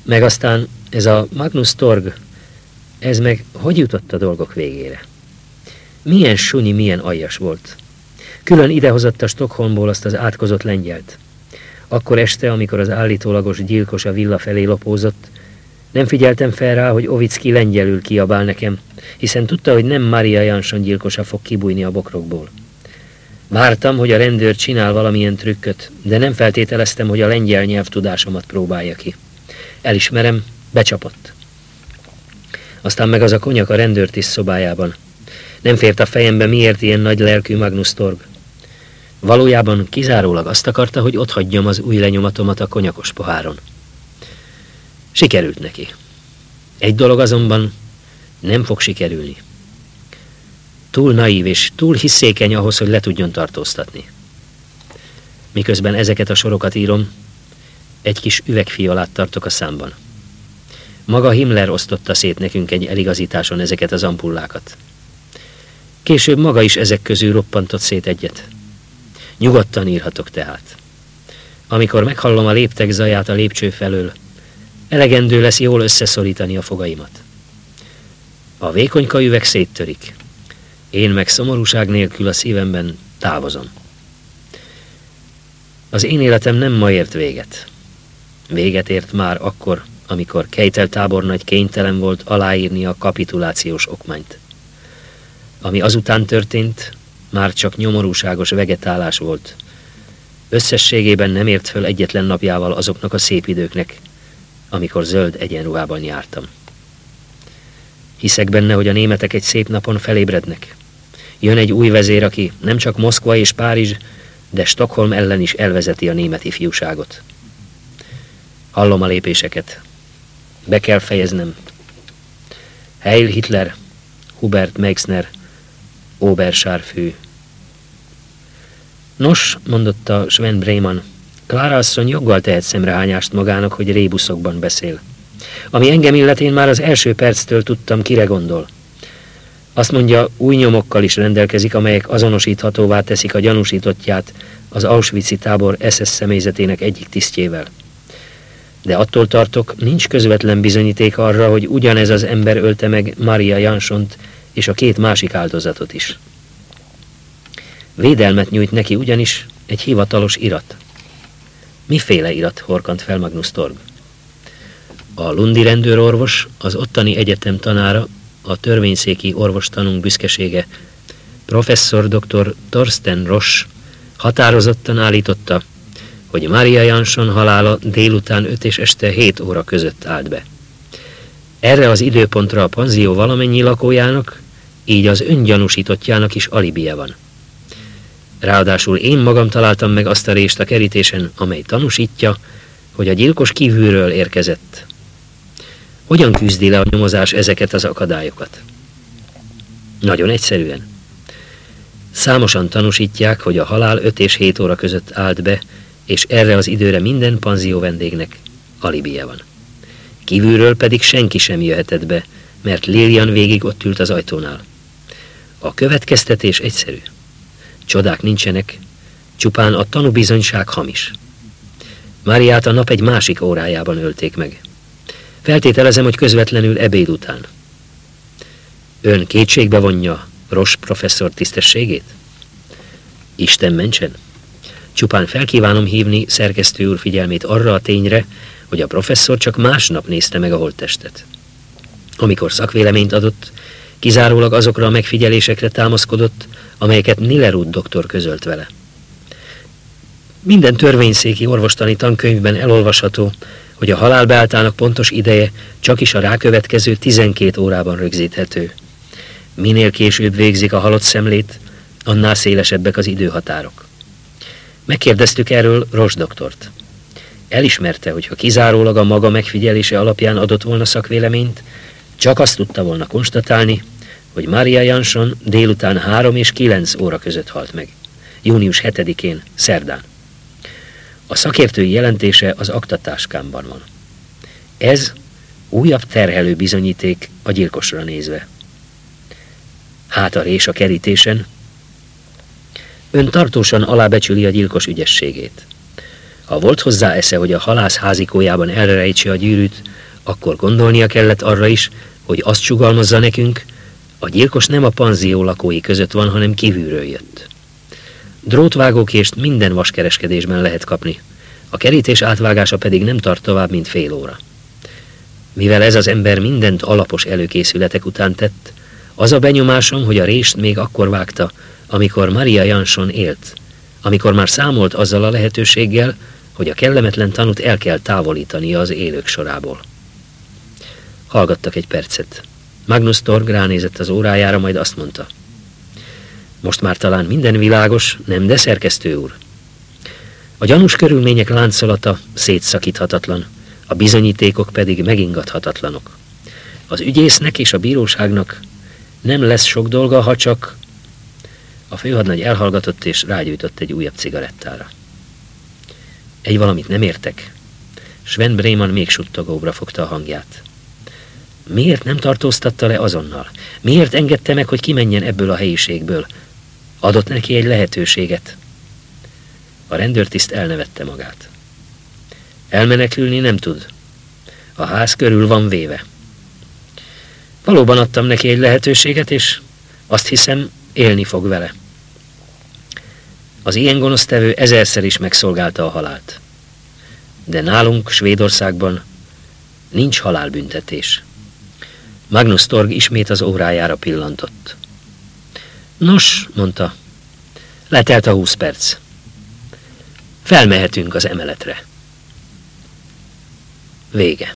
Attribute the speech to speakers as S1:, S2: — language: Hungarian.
S1: Meg aztán ez a Magnus Torg, ez meg hogy jutott a dolgok végére? Milyen sunyi, milyen aljas volt. Külön idehozott Stockholmból azt az átkozott lengyelt. Akkor este, amikor az állítólagos gyilkos a villa felé lopózott, nem figyeltem fel rá, hogy Ovicki lengyelül kiabál nekem, hiszen tudta, hogy nem Maria Jansson gyilkosa fog kibújni a bokrokból. Vártam, hogy a rendőr csinál valamilyen trükköt, de nem feltételeztem, hogy a lengyel nyelvtudásomat próbálja ki. Elismerem, becsapott. Aztán meg az a konyak a rendőrtiszt szobájában. Nem fért a fejembe, miért ilyen nagy lelkű Magnus Torg. Valójában kizárólag azt akarta, hogy otthagyjam az új lenyomatomat a konyakos poháron. Sikerült neki. Egy dolog azonban nem fog sikerülni. Túl naív és túl hiszékeny ahhoz, hogy le tudjon tartóztatni. Miközben ezeket a sorokat írom, egy kis üvegfiolát tartok a számban. Maga Himmler osztotta szét nekünk egy eligazításon ezeket az ampullákat. Később maga is ezek közül roppantott szét egyet. Nyugodtan írhatok tehát. Amikor meghallom a léptek zaját a lépcső felől, elegendő lesz jól összeszorítani a fogaimat. A vékonyka üveg széttörik. Én meg szomorúság nélkül a szívemben távozom. Az én életem nem ma ért véget. Véget ért már akkor, amikor Keitel tábornagy kénytelen volt aláírni a kapitulációs okmányt. Ami azután történt, már csak nyomorúságos vegetálás volt. Összességében nem ért föl egyetlen napjával azoknak a szép időknek, amikor zöld egyenruhában jártam. Hiszek benne, hogy a németek egy szép napon felébrednek. Jön egy új vezér, aki nem csak Moszkva és Párizs, de Stockholm ellen is elvezeti a német ifjúságot. Hallom a lépéseket. Be kell fejeznem. Heil Hitler, Hubert Meixner, Oberscharfű. Nos, mondotta Sven Breimann, Klára asszony joggal tehet szemrehányást magának, hogy rébuszokban beszél. Ami engem illet, én már az első perctől tudtam, kire gondol. Azt mondja, új nyomokkal is rendelkezik, amelyek azonosíthatóvá teszik a gyanúsítottját az Auschwitz-i tábor SS személyzetének egyik tisztjével. De attól tartok, nincs közvetlen bizonyíték arra, hogy ugyanez az ember ölte meg Maria Janssont és a két másik áldozatot is. Védelmet nyújt neki ugyanis egy hivatalos irat. Miféle irat, horkant fel Magnus Torg? A lundi rendőrorvos, az ottani egyetem tanára, a törvényszéki orvostanunk büszkesége, professzor dr. Thorsten Rosch határozottan állította, hogy Maria Jansson halála délután 5 és este 7 óra között állt be. Erre az időpontra a panzió valamennyi lakójának, így az öngyanúsítottjának is alibije van. Ráadásul én magam találtam meg azt a rést a kerítésen, amely tanúsítja, hogy a gyilkos kívülről érkezett. Hogyan küzdi le a nyomozás ezeket az akadályokat? Nagyon egyszerűen. Számosan tanúsítják, hogy a halál 5 és 7 óra között állt be, és erre az időre minden panzió vendégnek alibije van. Kívülről pedig senki sem jöhetett be, mert Lilian végig ott ült az ajtónál. A következtetés egyszerű. Csodák nincsenek, csupán a tanúbizonyság hamis. Máriát a nap egy másik órájában ölték meg. Feltételezem, hogy közvetlenül ebéd után. Ön kétségbe vonja Rosch professzor tisztességét? Isten mentsen! Csupán felkívánom hívni szerkesztő úr figyelmét arra a tényre, hogy a professzor csak másnap nézte meg a holttestet. Amikor szakvéleményt adott, kizárólag azokra a megfigyelésekre támaszkodott, amelyeket Nilerud doktor közölt vele. Minden törvényszéki orvostani tankönyvben elolvasható, hogy a halálbeáltának pontos ideje csak is a rákövetkező 12 órában rögzíthető. Minél később végzik a halott szemlét, annál szélesebbek az időhatárok. Megkérdeztük erről Rosch doktort. Elismerte, hogy ha kizárólag a maga megfigyelése alapján adott volna szakvéleményt, csak azt tudta volna konstatálni, hogy Maria Jansson délután 3 és 9 óra között halt meg, június 7-én, szerdán. A szakértői jelentése az aktatáskámban van. Ez újabb terhelő bizonyíték a gyilkosra nézve. Hát a rés a kerítésen. Ön tartósan alábecsüli a gyilkos ügyességét. Ha volt hozzá esze, hogy a halász házikójában elrejtse a gyűrűt, akkor gondolnia kellett arra is, hogy azt sugalmazza nekünk, a gyilkos nem a panzió lakói között van, hanem kívülről jött. Drótvágókést minden vaskereskedésben lehet kapni, a kerítés átvágása pedig nem tart tovább, mint fél óra. Mivel ez az ember mindent alapos előkészületek után tett, az a benyomásom, hogy a rést még akkor vágta, amikor Maria Jansson élt, amikor már számolt azzal a lehetőséggel, hogy a kellemetlen tanút el kell távolítania az élők sorából. Hallgattak egy percet. Magnus Torg ránézett az órájára, majd azt mondta: most már talán minden világos, nem, de szerkesztő úr? A gyanús körülmények láncolata szétszakíthatatlan, a bizonyítékok pedig megingathatatlanok. Az ügyésznek és a bíróságnak nem lesz sok dolga, ha csak... A főhadnagy elhallgatott és rágyújtott egy újabb cigarettára. Egy valamit nem értek. Sven Bréman még suttogóbbra fogta a hangját. Miért nem tartóztatta le azonnal? Miért engedte meg, hogy kimenjen ebből a helyiségből? Adott neki egy lehetőséget. A rendőrtiszt elnevette magát. Elmenekülni nem tud. A ház körül van véve. Valóban adtam neki egy lehetőséget, és azt hiszem, élni fog vele. Az ilyen gonosztevő 1000-szer is megszolgálta a halált. De nálunk, Svédországban nincs halálbüntetés. Magnus Torg ismét az órájára pillantott. Nos, mondta, letelt a 20 perc. Felmehetünk az emeletre. Vége.